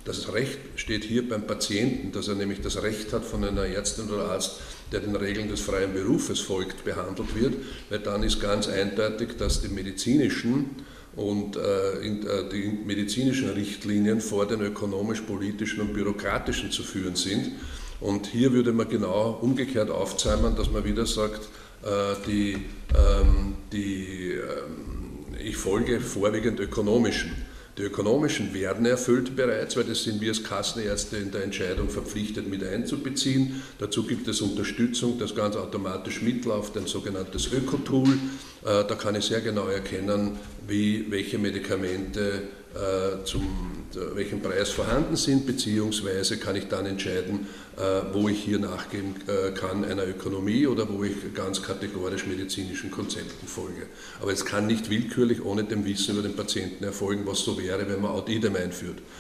Das Recht steht hier beim Patienten, dass er nämlich das Recht hat, von einer Ärztin oder Arzt, der den Regeln des freien Berufes folgt, behandelt wird, weil dann ist ganz eindeutig, dass die medizinischen Richtlinien vor den ökonomisch-politischen und bürokratischen zu führen sind. Und hier würde man genau umgekehrt aufzäumen, dass man wieder sagt, ich folge vorwiegend ökonomischen. Die ökonomischen werden erfüllt bereits, weil das sind wir als Kassenärzte in der Entscheidung verpflichtet mit einzubeziehen. Dazu gibt es Unterstützung, das ganz automatisch mitläuft, ein sogenanntes Ökotool. Da kann ich sehr genau erkennen, welche Medikamente welchen Preis vorhanden sind, beziehungsweise kann ich dann entscheiden, wo ich hier nachgeben kann einer Ökonomie oder wo ich ganz kategorisch medizinischen Konzepten folge. Aber es kann nicht willkürlich ohne dem Wissen über den Patienten erfolgen, was so wäre, wenn man Ad idem einführt.